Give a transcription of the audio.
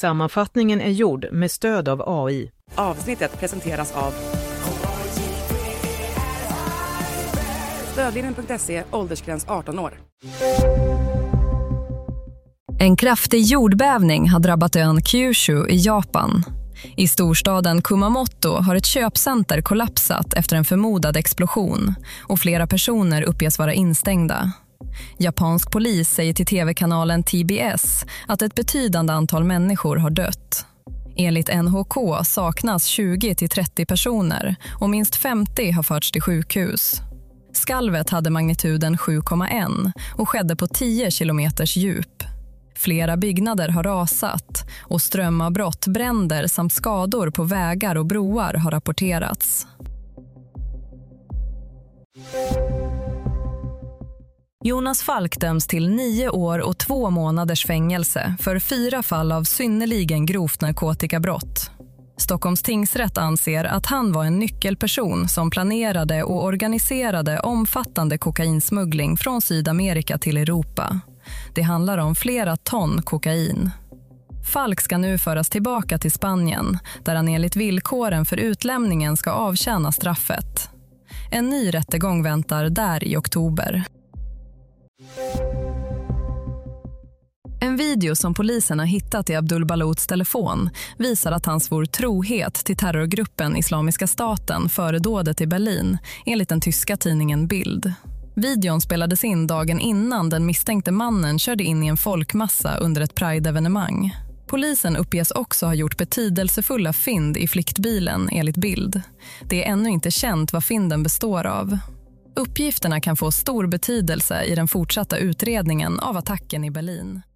Sammanfattningen är gjord med stöd av AI. Avsnittet presenteras av Stödlinjen.se, åldersgräns 18 år. En kraftig jordbävning har drabbat ön Kyushu i Japan. I storstaden Kumamoto har ett köpcenter kollapsat efter en förmodad explosion och flera personer uppges vara instängda. Japansk polis säger till tv-kanalen TBS att ett betydande antal människor har dött. Enligt NHK saknas 20-30 personer och minst 50 har förts till sjukhus. Skalvet hade magnituden 7,1 och skedde på 10 kilometers djup. Flera byggnader har rasat och strömavbrott, bränder samt skador på vägar och broar har rapporterats. Jonas Falk döms till 9 år och 2 månaders fängelse för 4 fall av synnerligen grovt narkotikabrott. Stockholms tingsrätt anser att han var en nyckelperson som planerade och organiserade omfattande kokainsmuggling från Sydamerika till Europa. Det handlar om flera ton kokain. Falk ska nu föras tillbaka till Spanien, där han enligt villkoren för utlämningen ska avtjäna straffet. En ny rättegång väntar där i oktober. En video som polisen har hittat i Abdul Balouts telefon visar att han svor trohet till terrorgruppen Islamiska staten före dådet i Berlin, enligt den tyska tidningen Bild. Videon spelades in dagen innan den misstänkte mannen körde in i en folkmassa under ett Pride-evenemang. Polisen uppges också ha gjort betydelsefulla fynd i flyktbilen, enligt Bild. Det är ännu inte känt vad fynden består av. Uppgifterna kan få stor betydelse i den fortsatta utredningen av attacken i Berlin.